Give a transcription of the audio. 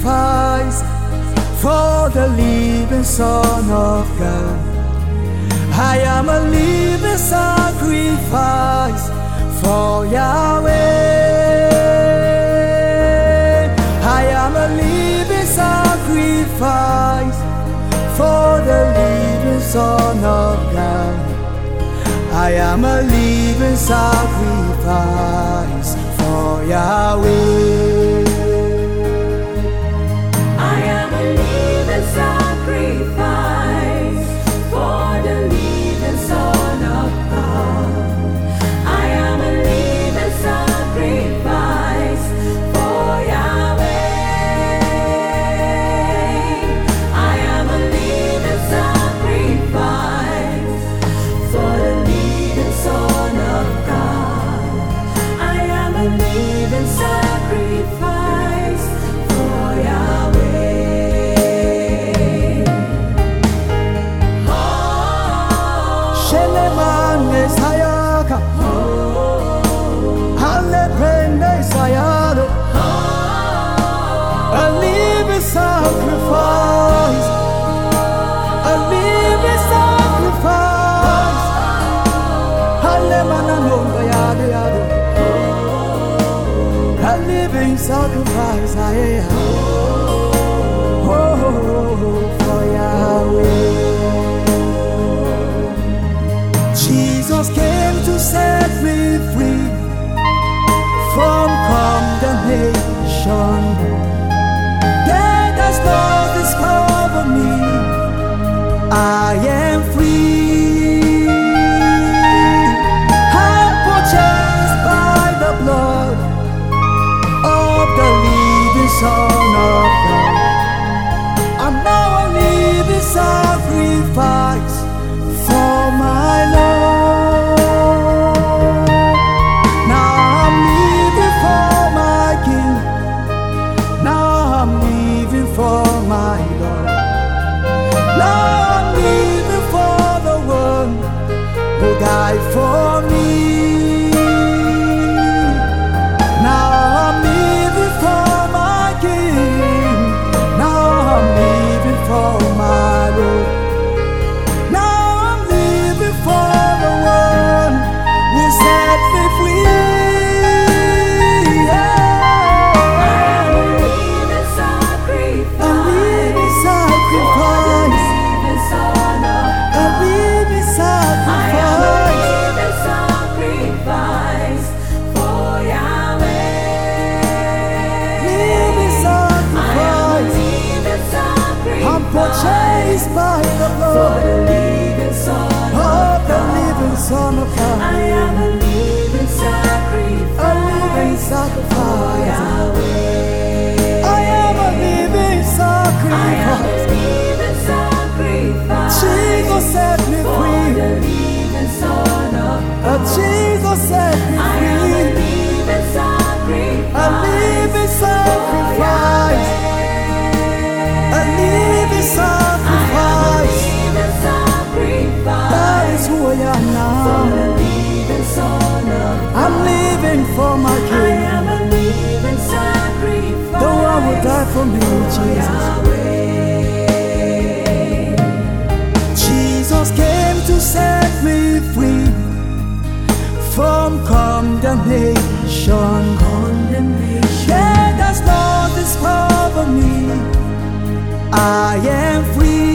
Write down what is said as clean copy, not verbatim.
sacrifice for the living Son of God. I am a living sacrifice for Yahweh. I am a living sacrifice for the living Son of God. I am a living sacrifice for Yahweh. I am a living sacrifice for the living Son of God. I am a living sacrifice for Yahweh. I am a living sacrifice for the living Son of God. I am a living sacrifice for Yahweh. Shelemane sayaka, hale prende sayado. A living sacrifice, a living sacrifice. Hale manano yado yado. A living sacrifice, for Yahweh. Jesus came to set me free from condemnation. Death has not discovered me. I am free. I'm purchased by the blood of the living Son of God. I'm now a living sacrifice for my Lord. Now I'm living for my King. Now I'm living for my Lord. Now I'm living for the one who died for me. Now I'm living for my King. Now I'm living for my Lord. Now I'm living for the one who set me free. I am a living sacrifice A living for the sacrifice. living Son of A God. living I am a sacrifice. living sacrifice for Yahweh. Living I am a sacrifice. living I'm purchased sacrifice by the for blood the living Son of of the God. living Son of I God. am a living A living sacrifice for sacrifice. Yahweh. I am a living I am a sacrifice. living sacrifice Jesus set me for free. the living Son of God. Jesus set me I am a free. living sacrifice. A living sacrifice. A living sacrifice. That is who I am now. I'm living for my King. The one who died for me, Jesus. Jesus came to set me free from condemnation. Death does not discover me. I am free.